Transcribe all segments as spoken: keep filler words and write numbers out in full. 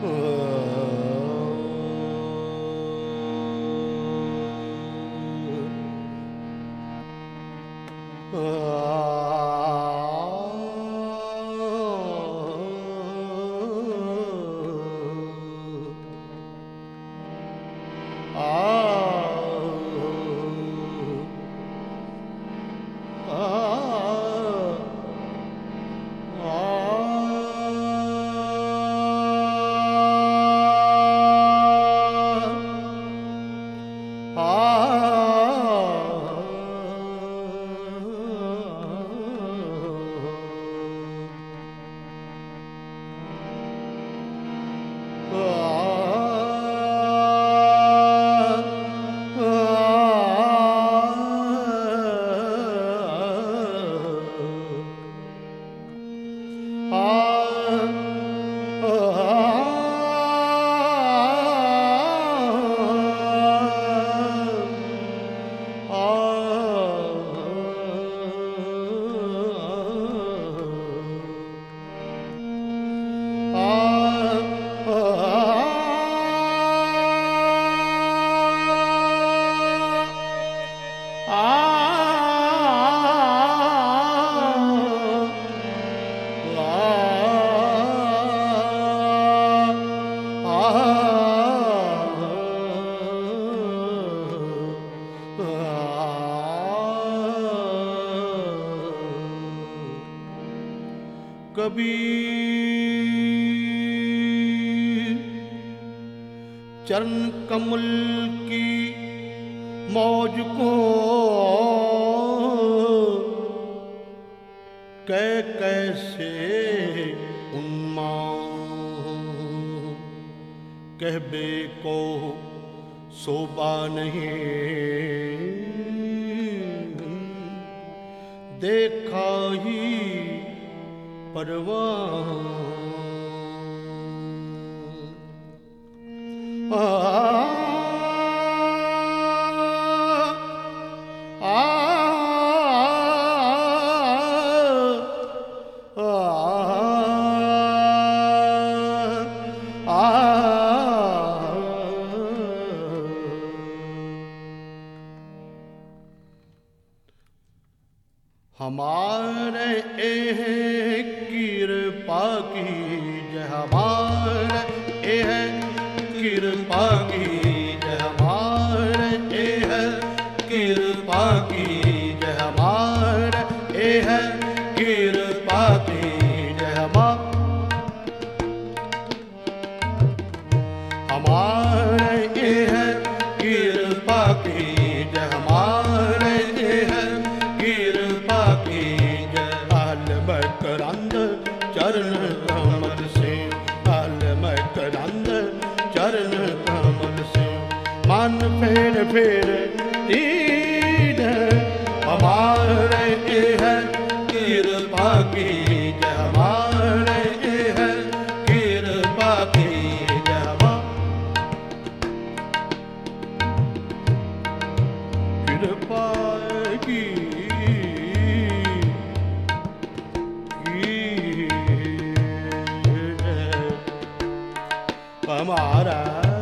कबीर चरण कमल की मौज को कै कैसे उन्माद कहबे को शोभा नहीं देखा ही परवान आ, आ, आ, आ, हमारे कृपा की जय हमारे एह कृपा की जय हमारे एह कृपा की जय हमारे एह कृपा की जय हमारे एह कृपा की जय हमारे एह कृपा की जय आलमकरंद चरण कमल से आलमकरंद चरण कमल से मन फेर फेर तीर हमारे एह कृपा की जय हमारे एह कृपा की जय कृपा की हमारा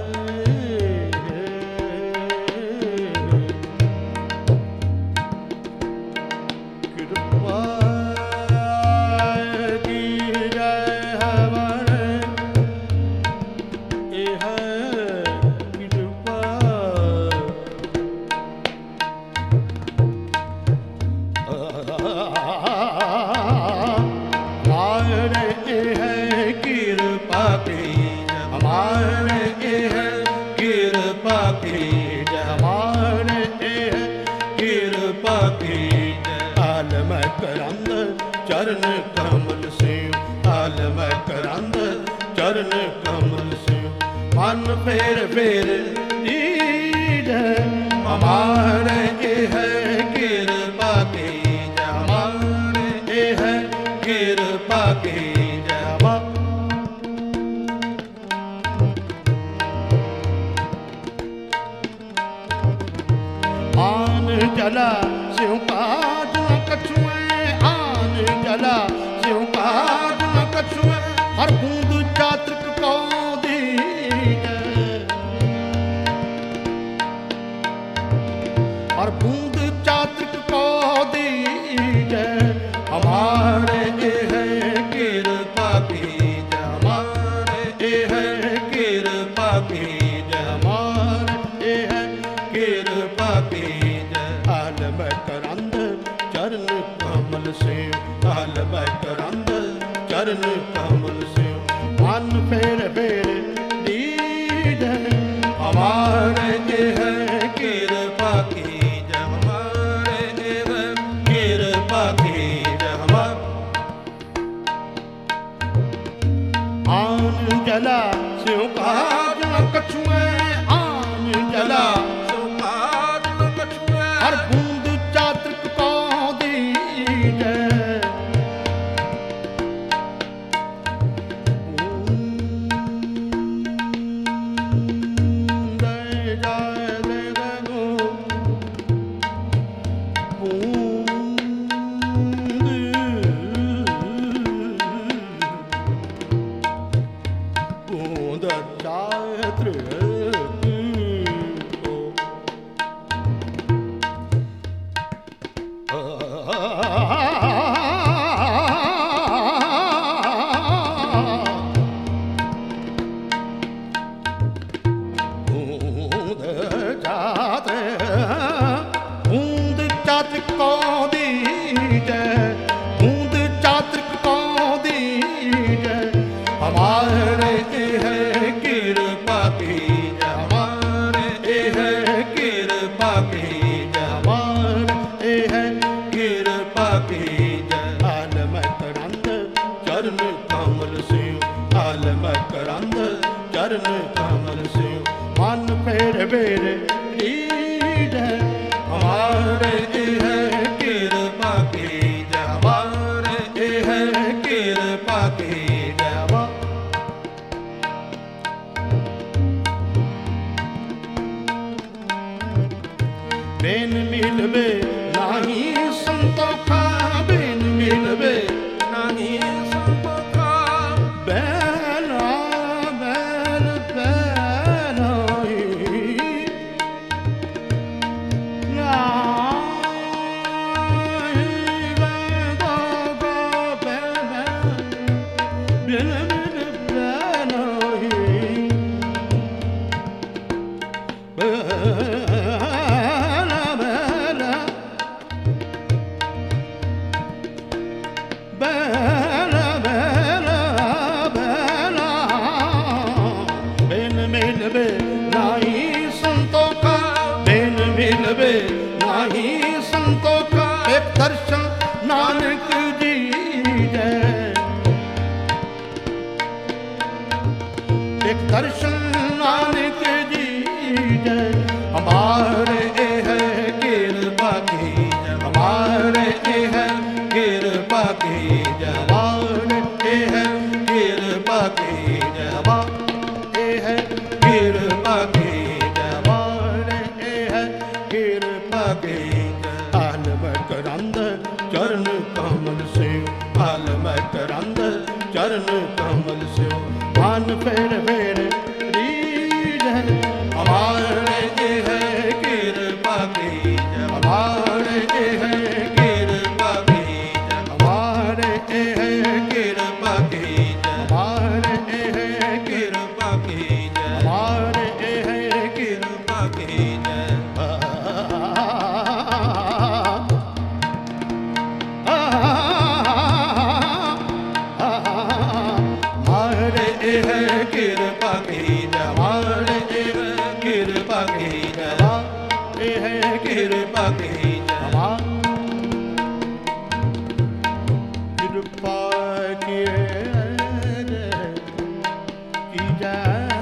कृपा की जय हमारे एह कृपा हमारे एह कृपा की हमारे एह कृपा की जय हमारे एह कृपा की आलमकरंद चरण कमल से आलमकरंद चरण कमल से मन फेर फेर तीर हमारे एह कृपा की जय हमारे एह कृपा की जय आन जला स्यों काज न कछुए आन जला स्यों काज न कछुए हर बूंद चातृक को दी ਹਲ ਮੈਂ ਕਰੰਦ ਚਰਨ ਕਮਲ ਸਿਉ ਮਨ ਫੇਰ ਫੇਰ ਦੀਜੈ ਹਮਾਰੇ ਇਹ ਕਿਰਪਾ ਕੀਜੈ ਹਮਾਰੇ ਇਹ ਕਿਰਪਾ ਕੀਜੈ ਹਮਾਰ ਆਨ ਜਲਾ ਸਿਉ ਕਾਜ ਨ ਕਛੁਐ ਆਨ ਜਲਾ ਸਿਉ ਕਾਜ ਨ ਕਛੁਐ ਹਰ ਬੂੰਦ ਚਾਤ੍ਰਿਕ ਕੋ ਦੀਜੈ ਚਰਨ ਕਮਲ ਸਿਉ ਮਨ ਫੇਰ ਫੇਰ ਦੀਜੈ ਹਮਾਰੇ ਇਹ ਕਿਰਪਾ ਕੀਜੈ ਹਮਾਰੇ ਇਹ ਕਿਰਪਾ ਕੀਜੈ ਬਿਨ ਮਿਲਵੇ ਨਾਹੀ ਸੰਤੋਖਾ ਬਿਨ ਮਿਲਵੇ ਨਾਹੀ ਸੰਤੋਖਾ ਬੈਨਾ ਬੈਨ ਬੈਨਾਹੀ ਨਾਹੀ ਬੈਦੋਗਾ ਬੈਨਾ ਬਿਨ ਬਿਨ ਬੈਨਾਹੀ ਦਰਸ਼ਨ ਨਾਨਕ ਜੀ ਜੈ ਇੱਕ ਦਰਸ਼ਨ ਨਾਨਕ ਜੀ ਜੈ ਹਮਾਰੇ ਇਹ ਕਿਰਪਾ ਕੀਜੈ ਹਮਾਰੇ ਇਹ ਕਿਰਪਾ ਕੀਜੈ ਹਮਾਰੇ ਇਹ ਕਿਰਪਾ ਕੀਜੈ ਹਮਾਰੇ ਇਹ ਕਿਰਪਾ ਕੀਜੈ ਹਮਾਰੇ ਇਹ ਕਿਰਪਾ ਕੀਜੈ ਹਾਲ ਮੈਂ ਕਰੰਦ ਚਰਨ ਕਮਲ ਸਿਉ ਹਾਲ ਮੈਂ ਕਰੰਦ ਚਰਨ ਕਮਲ ਸਿਉ ਮਨ ਫੇਰ ਫੇਰ ਦੀਜੈ ਹਮਾਰੇ ਇਹ ਕਿਰਪਾ ਕੀਜੈ ਹਮਾਰੇ ਇਹ ਕਿਰਪਾ ਕੀਜੈ ਹਮਾਰੇ ਇਹ ਕਿਰਪਾ ਕੀਜੈ ਹਮਾਰੇ ਇਹ ਕਿਰਪਾ ਕੀਜੈ ਹਮਾਰੇ ਇਹ ਕਿਰਪਾ ਕੀਜੈ ਇਹ ਕਿਰਪਾ ਕੀਜੈ ਹਮਾਰੇ ਇਹ ਕਿਰਪਾ ਕੀਜੈ ਇਹ ਕਿਰਪਾ ਕੀਜੈ ਕਿਰਪਾ ਕੀਜੈ ਕੀਜੈ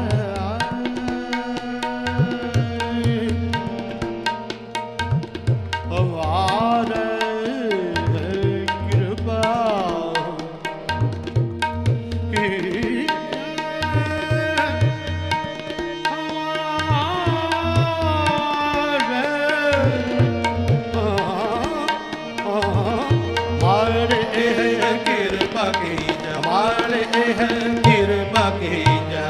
ਹਮਾਰੇ ਕਿਰਪਾ ਹਮਾਰੇ ਇਹ ਕਿਰਪਾ ਕੀਜੈ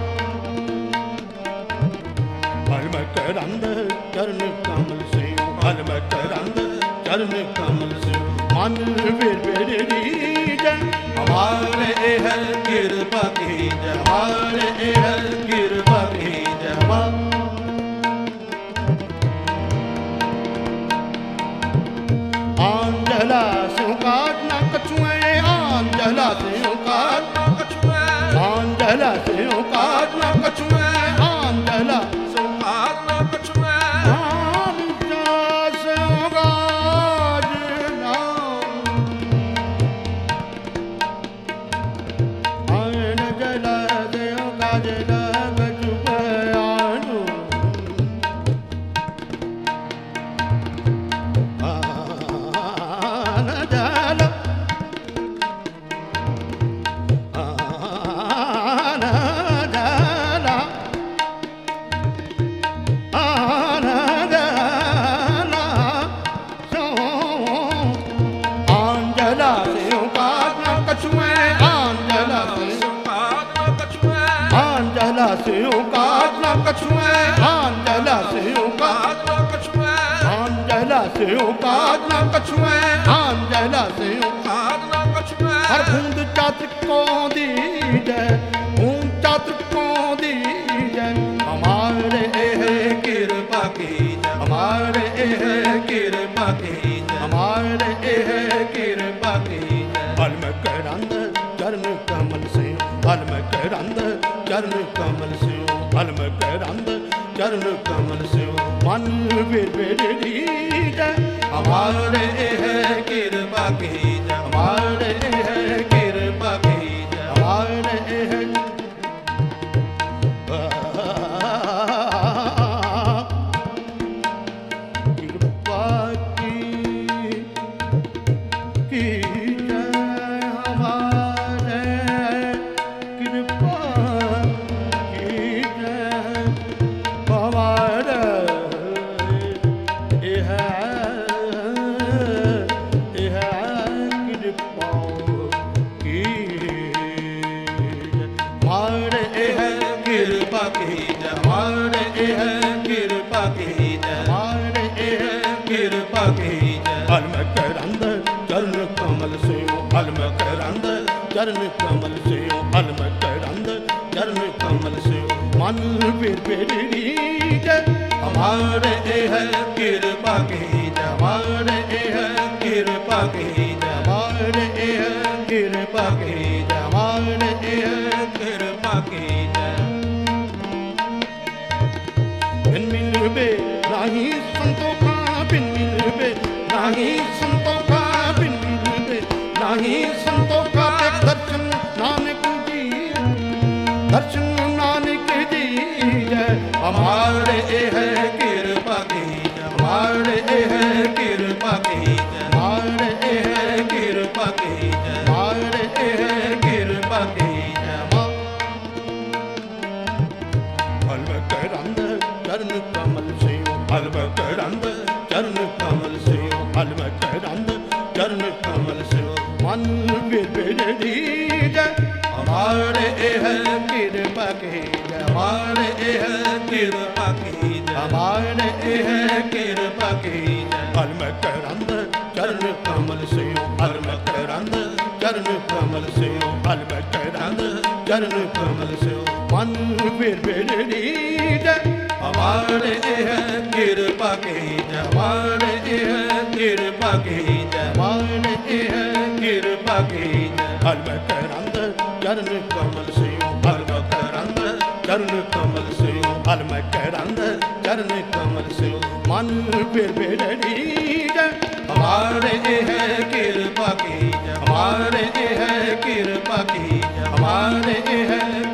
ਹਲ ਮੈਂ ਕਰੰਦ ਚਰਨ ਕਮਲ ਸਿਉ ਹਲ ਮੈਂ ਕਰੰਦ ਚਰਨ ਕਮਲ ਸਿਉ ਮਨ ਫੇਰ ਫੇਰ ਦੀਜੈ ਹਮਾਰੇ ਇਹ ਕਿਰਪਾ ਕੀਜੈ ਹਮਾਰੇ ਇਹ ਕਿਰਪਾ ਕੀਜੈ ਆਨ ਜਲਾ ਸਿਉ ਕਾਜ ਨ ਕਛੁਐ ਸਿਉ ਕਾਜ ਨਾ ਕਛੁਐ ਆਂਜਲਾ ਸਿਉ ਕਾਜ ਨਾ ਕਛੁਐ ਆਂਜਲਾ ਸਿਉ ਕਾਜ ਨਾ ਕਛੁਐ ਆਂਜਲਾ ਸਿਉ ਕਾਜ ਨਾ ਕਛੁਐ ਹਰ ਬੂੰਦ ਚਾਤ੍ਰਿਕੋਂ ਦੀ ਜੈ ਬੂੰਦ ਚਾਤ੍ਰਿਕੋਂ ਦੀ ਜੈ ਹਮਾਰੇ ਇਹ ਕਿਰਪਾ ਕੀਜੈ ਹਮਾਰੇ ਇਹ ਕਿਰਪਾ ਕੀਜੈ ਹਮਾਰੇ ਇਹ ਕਿਰਪਾ ਕੀਜੈ ਹਲ ਮੈਂ ਕਰੰਦ ਚਰਨ ਕਮਲ ਸੇ ਹਲ ਮੈਂ ਕਰੰਦ ਚਰਨ ਕਮਲ ਸਿਉ ਹਲ ਮੈਂ ਕਰੰਦ ਚਰਨ ਕਮਲ ਸਿਉ ਮਨ ਵੇਰ ਵੇਰ ਰੀਜੈ ਹਮਾਰੇ ਇਹ ਕਿਰਪਾ ਕੀਜੈ ਹਮਾਰੇ ਇਹ ਕਿਰਪਾ ਕੀਜੈ ਹਮਾਰੇ ਇਹ ਕਿਰਪਾ ਕੀ ਕੀਜੈ ਹਮਾਰੇ ਕਿਰਪਾ ਹਲ ਮੈਂ ਕਰੰਦ ਚਰਨ ਕਮਲ ਸਿਉ ਹਲ ਮੈਂ ਕਰੰਦ ਚਰਨ ਕਮਲ ਸਿਉ ਹਲ ਮੈਂ ਕਰੰਦ ਚਰਨ ਕਮਲ ਸਿਉ ਮਨ ਵੇਰ ਵੇਰ ਰੀਜੈ ਹਮਾਰੇ ਇਹ ਕਿਰਪਾ ਕੀਜੈ ਹਮਾਰੇ ਇਹ ਕਿਰਪਾ ਕੀਜੈ ਹਮਾਰੇ ਇਹ ਕਿਰਪਾ ਕੀਜੈ ਹਮਾਰੇ ਇਹ ਕਿਰਪਾ ਕੀਜੈ ਬਿਨ ਮਿਲਵੇ ਨਾਹੀ ਸੰਤੋਖਾ ਬਿਨ ਮਿਲਵੇ ਨਾਹੀ ਸੰਤੋਖਾ ਬਿਨ ਮਿਲਵੇ ਨਾਹੀ ਸੰਤੋਖਾ ਤੇ ਦਰਸ਼ਨ ਨਾਨਕ ਜੀ ਦਰਸ਼ਨ ਨਾਨਕ ਜੀ ਜੈ ਹਮਾਰੇ ਇਹ ਕਿਰਪਾ ਕੀਜੈ ਹਮਾਰੇ ਇਹ ਕਿਰਪਾ ਕੀਜੈ ਹਮਾਰੇ ਇਹ ਕਿਰਪਾ ਕੀਜੈ ਹਮਾਰੇ ਇਹ ਕਿਰਪਾ ਕੀਜੈ ਹਲ ਮੈਂ ਕਰੰਦ ਚਰਨ ਕਮਲ ਸਿਉ ਹਲ ਮੈਂ ਕਰੰਦ ਚਰਨ ਕਮਲ ਸਿਉ ਹਲ ਮੈਂ ਕਰੰਦ ਚਰਨ ਕਮਲ ਸਿਉ ਮਨ ਵੇਰ ਵੇਰ ਰੀਜੈ ਹਮਾਰੇ ਇਹ ਕਿਰਪਾ ਕੀਜੈ ਹਮਾਰੇ ਇਹ ਕਿਰਪਾ ਕੀਜੈ ਹਮਾਰੇ ਇਹ ਕਿਰਪਾ ਕੀਜੈ ਹਲ ਮੈਂ ਕਰੰਦ ਚਰਨ ਕਮਲ ਸਿਉ ਹਲ ਮੈਂ ਕਰੰਦ ਚਰਨ ਕਮਲ ਸਿਉ ਹਲ ਮੈਂ ਕਰੰਦ ਚਰਨ ਕਮਲ ਸਿਉ ਮਨ ਵੇਰ ਵੇਰ ਰੀਜੈ ਹਮਾਰੇ ਇਹ ਕਿਰਪਾ ਕੀਜੈ ਹਮਾਰੇ ਇਹ ਕਿਰਪਾ ਕੀਜੈ ਹਮਾਰੇ ਇਹ ਕਿਰਪਾ ਕੀਜੈ ਹਲ ਮੈਂ ਕਰੰਦ ਚਰਨ ਕਮਲ ਸਿਉ ਹਲ ਮੈਂ ਕਰੰਦ ਚਰਨ ਕਮਲ ਸਿਉ ਹਲ ਮੈਂ ਕਰੰਦ ਚਰਨ ਕਮਲ ਸਿਉ ਮਨ ਵੇਰ ਵੇਰ ਰੀਜੈ ਹਮਾਰੇ ਇਹ ਕਿਰਪਾ ਕੀਜੈ ਹਮਾਰੇ ਇਹ ਕਿਰਪਾ ਕੀਜੈ ਹਮਾਰੇ ਇਹ